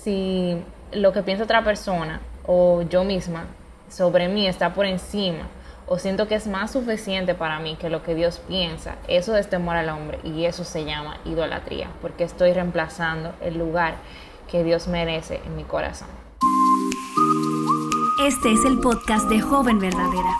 si lo que piensa otra persona o yo misma sobre mí está por encima o siento que es más suficiente para mí que lo que Dios piensa, eso es temor al hombre y eso se llama idolatría, porque estoy reemplazando el lugar que Dios merece en mi corazón. Este es el podcast de Joven Verdadera.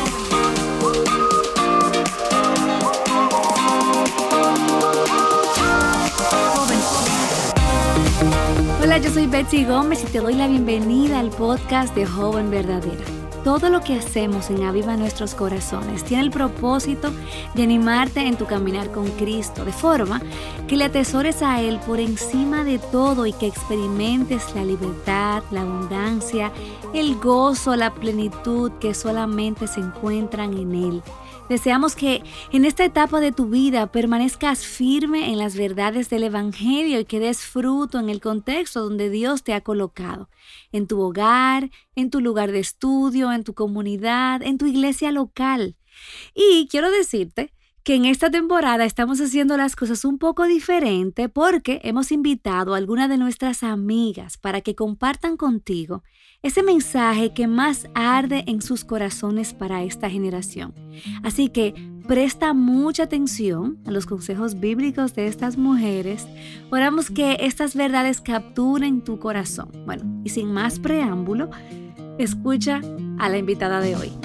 Hola, yo soy Betsy Gómez y te doy la bienvenida al podcast de Joven Verdadera. Todo lo que hacemos en Aviva Nuestros Corazones tiene el propósito de animarte en tu caminar con Cristo, de forma que le atesores a Él por encima de todo y que experimentes la libertad, la abundancia, el gozo, la plenitud que solamente se encuentran en Él. Deseamos que en esta etapa de tu vida permanezcas firme en las verdades del Evangelio y que des fruto en el contexto donde Dios te ha colocado, en tu hogar, en tu lugar de estudio, en tu comunidad, en tu iglesia local. Y quiero decirte que en esta temporada estamos haciendo las cosas un poco diferente porque hemos invitado a algunas de nuestras amigas para que compartan contigo ese mensaje que más arde en sus corazones para esta generación. Así que presta mucha atención a los consejos bíblicos de estas mujeres. Oramos que estas verdades capturen tu corazón. Bueno, y sin más preámbulo, escucha a la invitada de hoy.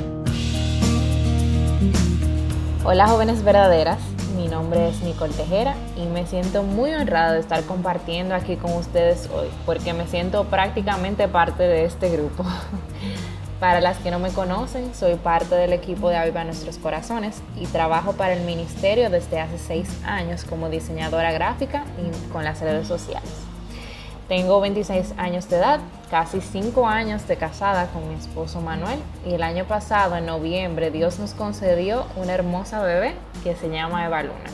Hola jóvenes verdaderas, mi nombre es Nicole Tejera y me siento muy honrada de estar compartiendo aquí con ustedes hoy porque me siento prácticamente parte de este grupo. Para las que no me conocen, soy parte del equipo de Aviva Nuestros Corazones y trabajo para el ministerio desde hace 6 años como diseñadora gráfica y con las redes sociales. Tengo 26 años de edad, casi 5 años de casada con mi esposo Manuel y el año pasado, en noviembre, Dios nos concedió una hermosa bebé que se llama Eva Luna.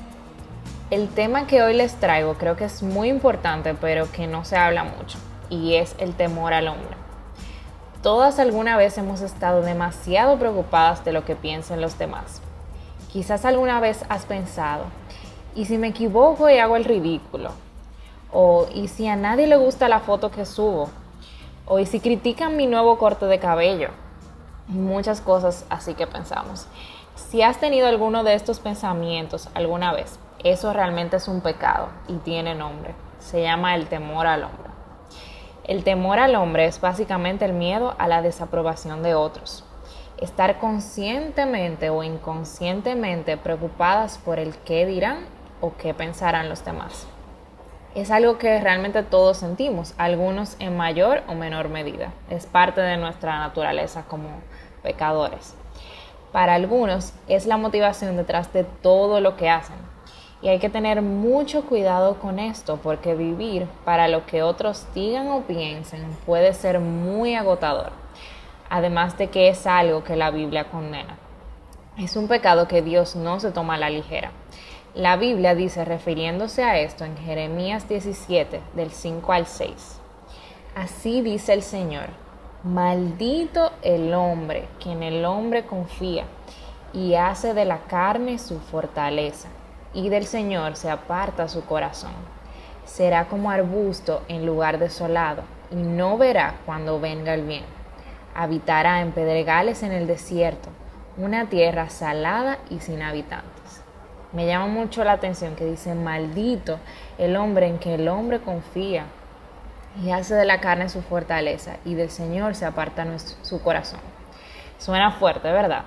El tema que hoy les traigo creo que es muy importante, pero que no se habla mucho, y es el temor al hombre. Todas alguna vez hemos estado demasiado preocupadas de lo que piensen los demás. Quizás alguna vez has pensado, ¿y si me equivoco y hago el ridículo? O ¿y si a nadie le gusta la foto que subo? O ¿y si critican mi nuevo corte de cabello? Muchas cosas así que pensamos. Si has tenido alguno de estos pensamientos alguna vez, eso realmente es un pecado y tiene nombre. Se llama el temor al hombre. El temor al hombre es básicamente el miedo a la desaprobación de otros. Estar conscientemente o inconscientemente preocupadas por el qué dirán o qué pensarán los demás. Es algo que realmente todos sentimos, algunos en mayor o menor medida. Es parte de nuestra naturaleza como pecadores. Para algunos es la motivación detrás de todo lo que hacen. Y hay que tener mucho cuidado con esto porque vivir para lo que otros digan o piensen puede ser muy agotador. Además de que es algo que la Biblia condena. Es un pecado que Dios no se toma a la ligera. La Biblia dice, refiriéndose a esto en Jeremías 17, del 5 al 6. Así dice el Señor, maldito el hombre que en el hombre confía y hace de la carne su fortaleza, y del Señor se aparta su corazón. Será como arbusto en lugar desolado, y no verá cuando venga el bien. Habitará en pedregales en el desierto, una tierra salada y sin habitantes. Me llama mucho la atención que dice, maldito el hombre en que el hombre confía y hace de la carne su fortaleza y del Señor se aparta su corazón. Suena fuerte, ¿verdad?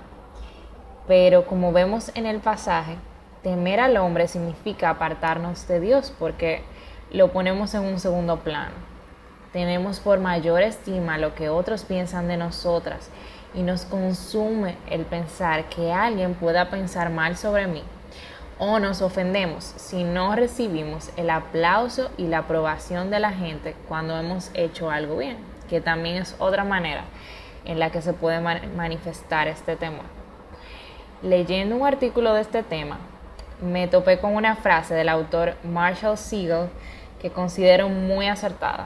Pero como vemos en el pasaje, temer al hombre significa apartarnos de Dios porque lo ponemos en un segundo plano. Tenemos por mayor estima lo que otros piensan de nosotras y nos consume el pensar que alguien pueda pensar mal sobre mí. O nos ofendemos si no recibimos el aplauso y la aprobación de la gente cuando hemos hecho algo bien, que también es otra manera en la que se puede manifestar este temor. Leyendo un artículo de este tema, me topé con una frase del autor Marshall Segal que considero muy acertada.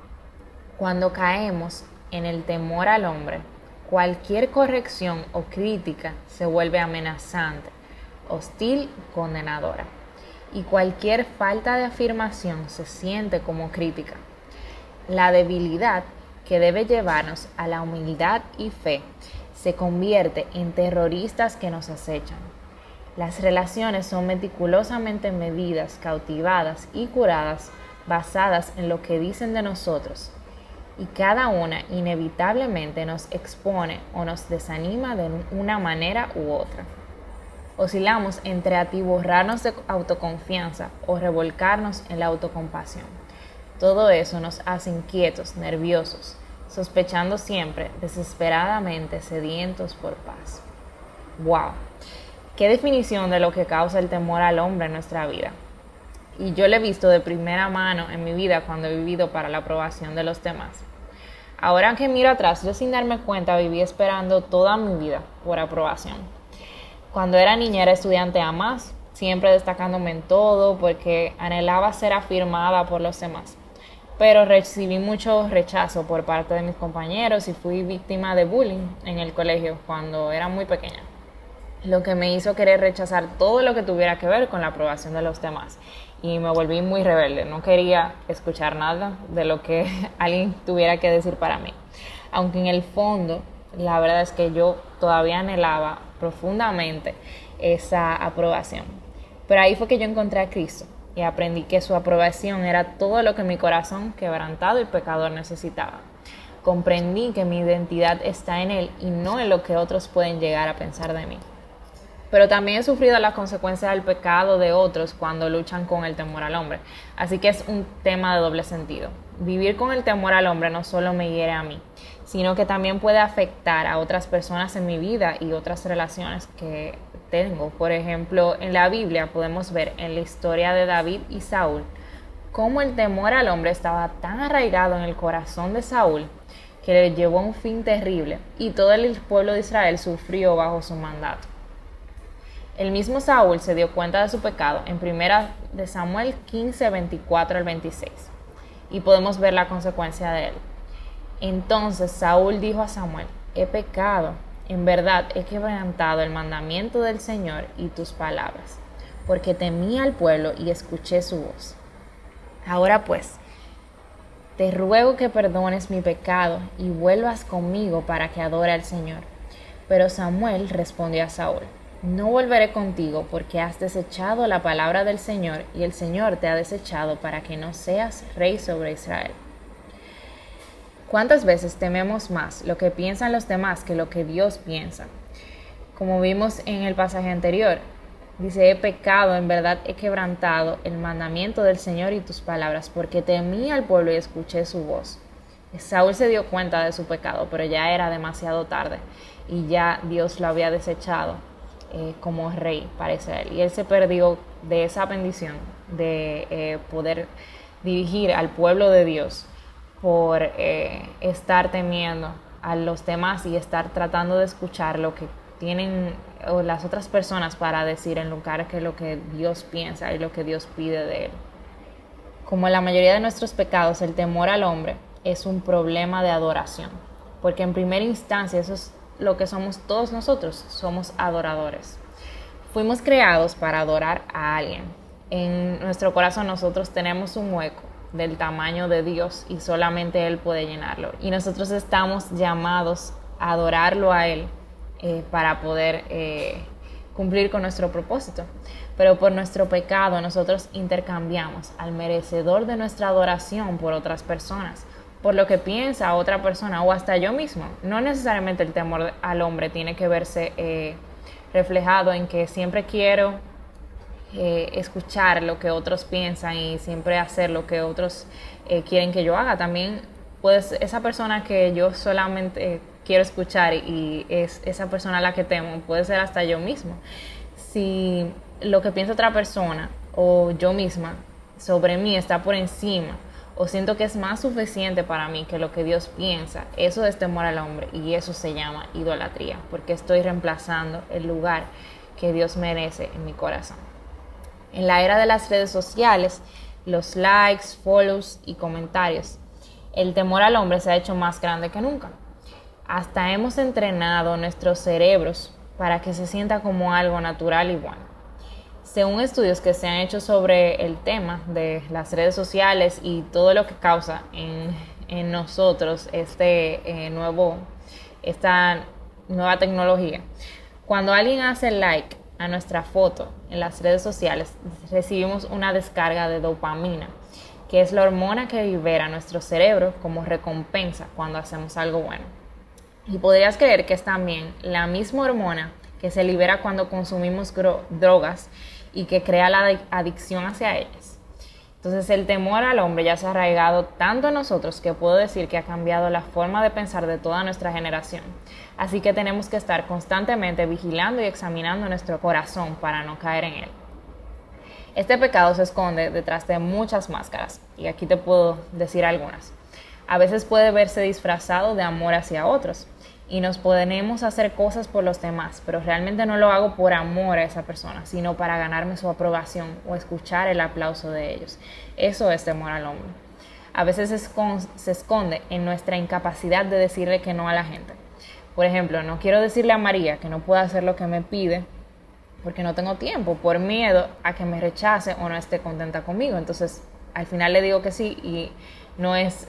Cuando caemos en el temor al hombre, cualquier corrección o crítica se vuelve amenazante, hostil, condenadora. Y cualquier falta de afirmación se siente como crítica. La debilidad que debe llevarnos a la humildad y fe se convierte en terroristas que nos acechan. Las relaciones son meticulosamente medidas, cautivadas y curadas basadas en lo que dicen de nosotros, y cada una inevitablemente nos expone o nos desanima de una manera u otra. Oscilamos entre atiborrarnos de autoconfianza o revolcarnos en la autocompasión. Todo eso nos hace inquietos, nerviosos, sospechando siempre, desesperadamente sedientos por paz. ¡Wow! ¡Qué definición de lo que causa el temor al hombre en nuestra vida! Y yo lo he visto de primera mano en mi vida cuando he vivido para la aprobación de los demás. Ahora que miro atrás, yo sin darme cuenta viví esperando toda mi vida por aprobación. Cuando era niña era estudiante a más, siempre destacándome en todo porque anhelaba ser afirmada por los demás. Pero recibí mucho rechazo por parte de mis compañeros y fui víctima de bullying en el colegio cuando era muy pequeña, lo que me hizo querer rechazar todo lo que tuviera que ver con la aprobación de los demás. Y me volví muy rebelde, no quería escuchar nada de lo que alguien tuviera que decir para mí. Aunque en el fondo, la verdad es que yo todavía anhelaba profundamente esa aprobación. Pero ahí fue que yo encontré a Cristo y aprendí que su aprobación era todo lo que mi corazón quebrantado y pecador necesitaba. Comprendí que mi identidad está en Él y no en lo que otros pueden llegar a pensar de mí. Pero también he sufrido las consecuencias del pecado de otros cuando luchan con el temor al hombre. Así que es un tema de doble sentido. Vivir con el temor al hombre no solo me hiere a mí, sino que también puede afectar a otras personas en mi vida y otras relaciones que tengo. Por ejemplo, en la Biblia podemos ver en la historia de David y Saúl cómo el temor al hombre estaba tan arraigado en el corazón de Saúl que le llevó a un fin terrible y todo el pueblo de Israel sufrió bajo su mandato. El mismo Saúl se dio cuenta de su pecado en 1 Samuel 15, 24 al 26, y podemos ver la consecuencia de él. Entonces Saúl dijo a Samuel: he pecado, en verdad he quebrantado el mandamiento del Señor y tus palabras, porque temí al pueblo y escuché su voz. Ahora pues, te ruego que perdones mi pecado y vuelvas conmigo para que adore al Señor. Pero Samuel respondió a Saúl: no volveré contigo porque has desechado la palabra del Señor y el Señor te ha desechado para que no seas rey sobre Israel. ¿Cuántas veces tememos más lo que piensan los demás que lo que Dios piensa? Como vimos en el pasaje anterior, dice: he pecado, en verdad he quebrantado el mandamiento del Señor y tus palabras, porque temí al pueblo y escuché su voz. Saúl se dio cuenta de su pecado, pero ya era demasiado tarde y ya Dios lo había desechado como rey para Israel, y él se perdió de esa bendición de poder dirigir al pueblo de Dios por estar temiendo a los demás y estar tratando de escuchar lo que tienen las otras personas para decir en lugar que lo que Dios piensa y lo que Dios pide de él. Como la mayoría de nuestros pecados, el temor al hombre es un problema de adoración, porque en primera instancia eso es lo que somos todos nosotros, somos adoradores. Fuimos creados para adorar a alguien. En nuestro corazón nosotros tenemos un hueco del tamaño de Dios y solamente Él puede llenarlo. Y nosotros estamos llamados a adorarlo a Él para poder cumplir con nuestro propósito. Pero por nuestro pecado nosotros intercambiamos al merecedor de nuestra adoración por otras personas, por lo que piensa otra persona o hasta yo mismo. No necesariamente el temor al hombre tiene que verse reflejado en que siempre quiero escuchar lo que otros piensan y siempre hacer lo que otros quieren que yo haga. También pues esa persona que yo solamente quiero escuchar y es esa persona a la que temo, puede ser hasta yo mismo. Si lo que piensa otra persona o yo misma sobre mí está por encima, o siento que es más suficiente para mí que lo que Dios piensa, eso es temor al hombre, y eso se llama idolatría, porque estoy reemplazando el lugar que Dios merece en mi corazón. En la era de las redes sociales, los likes, follows y comentarios, el temor al hombre se ha hecho más grande que nunca. Hasta hemos entrenado nuestros cerebros para que se sienta como algo natural y bueno. Según estudios que se han hecho sobre el tema de las redes sociales y todo lo que causa en en nosotros esta nueva tecnología. Cuando alguien hace like a nuestra foto en las redes sociales, recibimos una descarga de dopamina, que es la hormona que libera nuestro cerebro como recompensa cuando hacemos algo bueno. Y podrías creer que es también la misma hormona que se libera cuando consumimos drogas y que crea la adicción hacia ellas. Entonces el temor al hombre ya se ha arraigado tanto en nosotros que puedo decir que ha cambiado la forma de pensar de toda nuestra generación. Así que tenemos que estar constantemente vigilando y examinando nuestro corazón para no caer en él. Este pecado se esconde detrás de muchas máscaras, y aquí te puedo decir algunas. A veces puede verse disfrazado de amor hacia otros, y nos ponemos a hacer cosas por los demás, pero realmente no lo hago por amor a esa persona, sino para ganarme su aprobación o escuchar el aplauso de ellos. Eso es temor al hombre. A veces se esconde en nuestra incapacidad de decirle que no a la gente. Por ejemplo, no quiero decirle a María que no pueda hacer lo que me pide porque no tengo tiempo, por miedo a que me rechace o no esté contenta conmigo. Entonces, al final le digo que sí y no es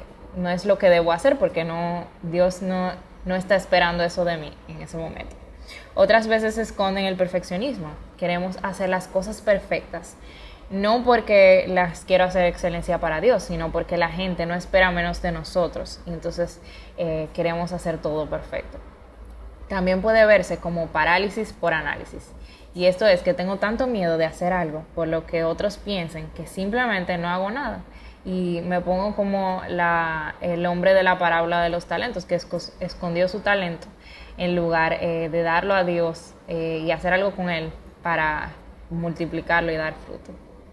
lo que debo hacer porque Dios no está esperando eso de mí en ese momento. Otras veces se esconde en el perfeccionismo. Queremos hacer las cosas perfectas, no porque las quiero hacer excelencia para Dios, sino porque la gente no espera menos de nosotros y entonces queremos hacer todo perfecto. También puede verse como parálisis por análisis. Y esto es que tengo tanto miedo de hacer algo por lo que otros piensen que simplemente no hago nada. Y me pongo como el hombre de la parábola de los talentos, que escondió su talento en lugar de darlo a Dios y hacer algo con él para multiplicarlo y dar fruto.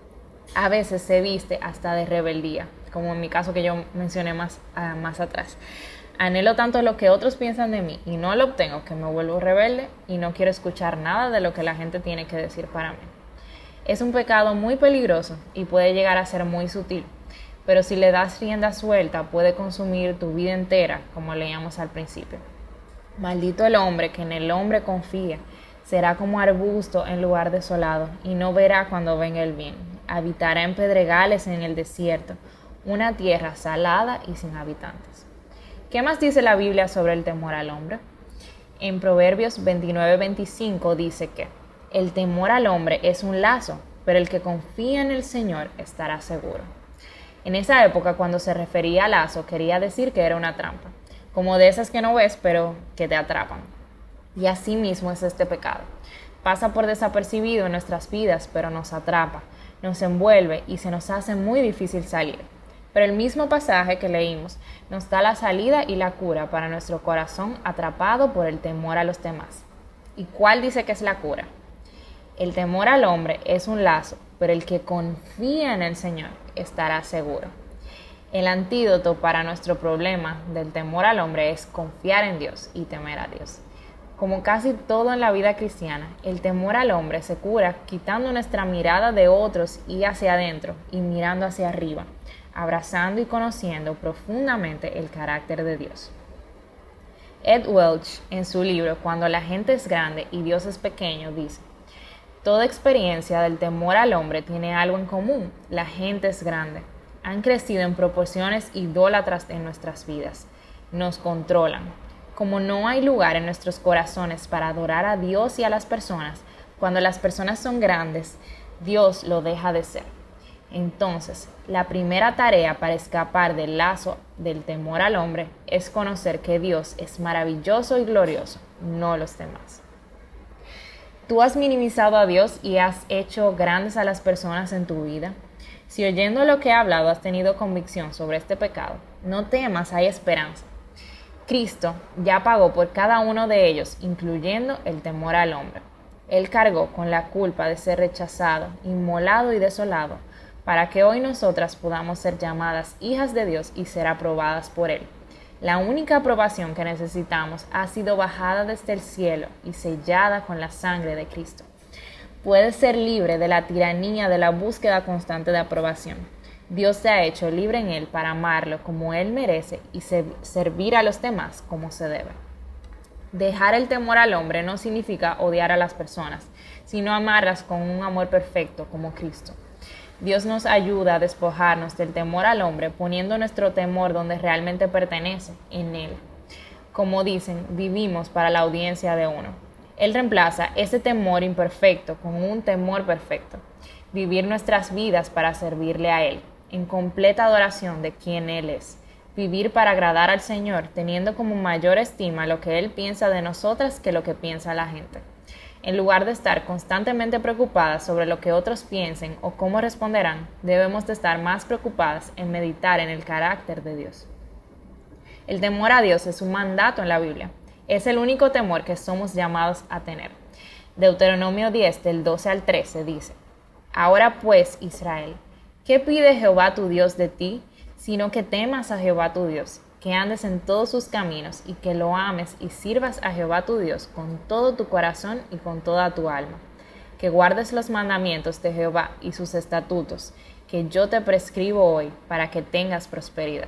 A veces se viste hasta de rebeldía, como en mi caso que yo mencioné más atrás. Anhelo tanto lo que otros piensan de mí y no lo obtengo que me vuelvo rebelde y no quiero escuchar nada de lo que la gente tiene que decir para mí. Es un pecado muy peligroso y puede llegar a ser muy sutil, pero si le das rienda suelta puede consumir tu vida entera, como leíamos al principio. Maldito el hombre que en el hombre confía, será como arbusto en lugar desolado y no verá cuando venga el bien. Habitará en pedregales en el desierto, una tierra salada y sin habitantes. ¿Qué más dice la Biblia sobre el temor al hombre? En Proverbios 29:25 dice que el temor al hombre es un lazo, pero el que confía en el Señor estará seguro. En esa época, cuando se refería a lazo, quería decir que era una trampa, como de esas que no ves, pero que te atrapan. Y así mismo es este pecado. Pasa por desapercibido en nuestras vidas, pero nos atrapa, nos envuelve y se nos hace muy difícil salir. Pero el mismo pasaje que leímos nos da la salida y la cura para nuestro corazón atrapado por el temor a los demás. ¿Y cuál dice que es la cura? El temor al hombre es un lazo, pero el que confía en el Señor estará seguro. El antídoto para nuestro problema del temor al hombre es confiar en Dios y temer a Dios. Como casi todo en la vida cristiana, el temor al hombre se cura quitando nuestra mirada de otros y hacia adentro y mirando hacia arriba, abrazando y conociendo profundamente el carácter de Dios. Ed Welch, en su libro Cuando la gente es grande y Dios es pequeño, dice: toda experiencia del temor al hombre tiene algo en común. La gente es grande. Han crecido en proporciones idólatras en nuestras vidas. Nos controlan. Como no hay lugar en nuestros corazones para adorar a Dios y a las personas, cuando las personas son grandes, Dios lo deja de ser. Entonces, la primera tarea para escapar del lazo del temor al hombre es conocer que Dios es maravilloso y glorioso, no los demás. ¿Tú has minimizado a Dios y has hecho grandes a las personas en tu vida? Si oyendo lo que he hablado has tenido convicción sobre este pecado, no temas, hay esperanza. Cristo ya pagó por cada uno de ellos, incluyendo el temor al hombre. Él cargó con la culpa de ser rechazado, inmolado y desolado, para que hoy nosotras podamos ser llamadas hijas de Dios y ser aprobadas por Él. La única aprobación que necesitamos ha sido bajada desde el cielo y sellada con la sangre de Cristo. Puedes ser libre de la tiranía de la búsqueda constante de aprobación. Dios te ha hecho libre en Él para amarlo como Él merece y servir a los demás como se debe. Dejar el temor al hombre no significa odiar a las personas, sino amarlas con un amor perfecto como Cristo. Dios nos ayuda a despojarnos del temor al hombre, poniendo nuestro temor donde realmente pertenece, en Él. Como dicen, vivimos para la audiencia de uno. Él reemplaza ese temor imperfecto con un temor perfecto. Vivir nuestras vidas para servirle a Él, en completa adoración de quien Él es. Vivir para agradar al Señor, teniendo como mayor estima lo que Él piensa de nosotras que lo que piensa la gente. En lugar de estar constantemente preocupadas sobre lo que otros piensen o cómo responderán, debemos de estar más preocupadas en meditar en el carácter de Dios. El temor a Dios es un mandato en la Biblia. Es el único temor que somos llamados a tener. Deuteronomio 10, del 12 al 13, dice: Ahora pues, Israel, ¿qué pide Jehová tu Dios de ti? Sino que temas a Jehová tu Dios, que andes en todos sus caminos y que lo ames y sirvas a Jehová tu Dios con todo tu corazón y con toda tu alma. Que guardes los mandamientos de Jehová y sus estatutos, que yo te prescribo hoy para que tengas prosperidad.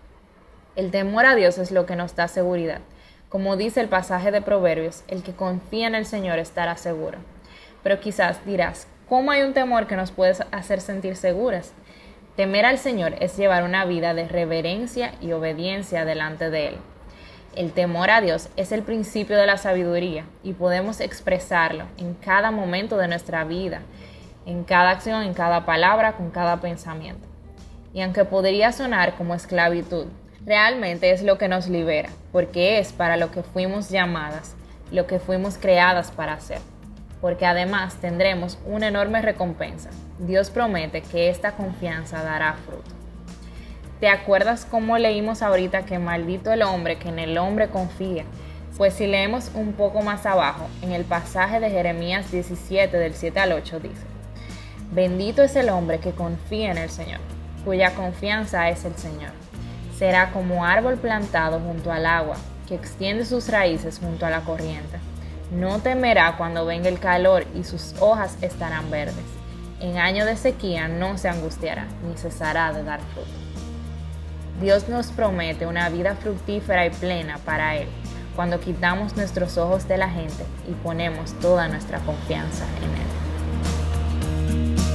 El temor a Dios es lo que nos da seguridad. Como dice el pasaje de Proverbios, el que confía en el Señor estará seguro. Pero quizás dirás, ¿cómo hay un temor que nos puede hacer sentir seguras? Temer al Señor es llevar una vida de reverencia y obediencia delante de Él. El temor a Dios es el principio de la sabiduría y podemos expresarlo en cada momento de nuestra vida, en cada acción, en cada palabra, con cada pensamiento. Y aunque podría sonar como esclavitud, realmente es lo que nos libera, porque es para lo que fuimos llamadas, lo que fuimos creadas para hacer. Porque además tendremos una enorme recompensa. Dios promete que esta confianza dará fruto. ¿Te acuerdas cómo leímos ahorita que maldito el hombre que en el hombre confía? Pues si leemos un poco más abajo, en el pasaje de Jeremías 17, del 7 al 8, dice: Bendito es el hombre que confía en el Señor, cuya confianza es el Señor. Será como árbol plantado junto al agua, que extiende sus raíces junto a la corriente. No temerá cuando venga el calor y sus hojas estarán verdes. En año de sequía no se angustiará, ni cesará de dar fruto. Dios nos promete una vida fructífera y plena para Él, cuando quitamos nuestros ojos de la gente y ponemos toda nuestra confianza en Él.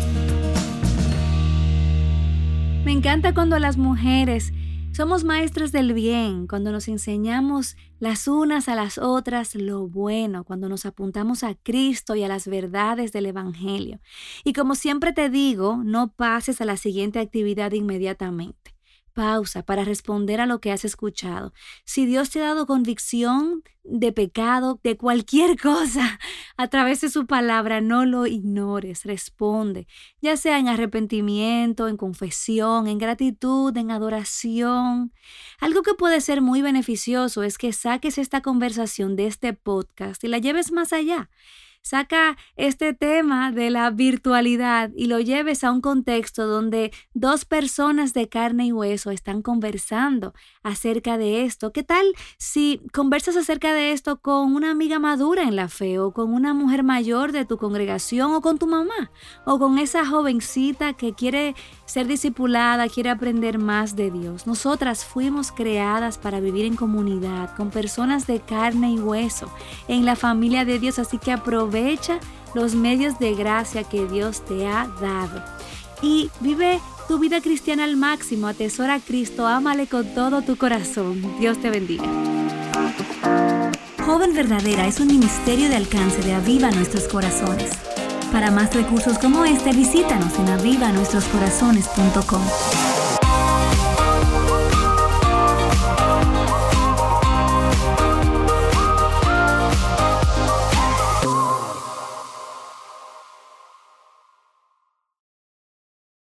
Me encanta cuando las mujeres somos maestras del bien, cuando nos enseñamos las unas a las otras lo bueno, cuando nos apuntamos a Cristo y a las verdades del Evangelio. Y como siempre te digo, no pases a la siguiente actividad inmediatamente. Pausa para responder a lo que has escuchado. Si Dios te ha dado convicción de pecado, de cualquier cosa, a través de su palabra, no lo ignores, responde, ya sea en arrepentimiento, en confesión, en gratitud, en adoración. Algo que puede ser muy beneficioso es que saques esta conversación de este podcast y la lleves más allá. Saca este tema de la virtualidad y lo lleves a un contexto donde dos personas de carne y hueso están conversando acerca de esto. ¿Qué tal si conversas acerca de esto con una amiga madura en la fe o con una mujer mayor de tu congregación o con tu mamá o con esa jovencita que quiere ser discipulada, quiere aprender más de Dios? Nosotras fuimos creadas para vivir en comunidad con personas de carne y hueso en la familia de Dios, así que aprovecha los medios de gracia que Dios te ha dado y vive tu vida cristiana al máximo. Atesora a Cristo, ámale con todo tu corazón. Dios te bendiga. Joven Verdadera es un ministerio de alcance de Aviva Nuestros Corazones. Para más recursos como este, visítanos en avivanuestroscorazones.com.